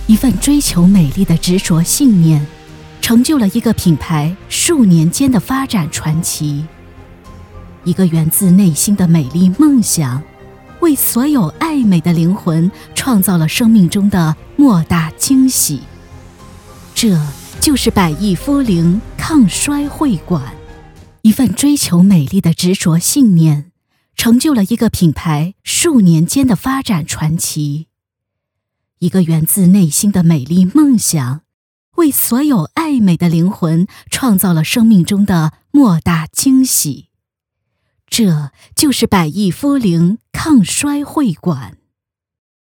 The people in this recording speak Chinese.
一份追求美丽的执着信念，成就了一个品牌数年间的发展传奇。一个源自内心的美丽梦想，为所有爱美的灵魂创造了生命中的莫大惊喜。这就是百亿肤灵抗衰会馆。一份追求美丽的执着信念，成就了一个品牌数年间的发展传奇。一个源自内心的美丽梦想，为所有爱美的灵魂创造了生命中的莫大惊喜。这就是百亿肤灵抗衰会馆。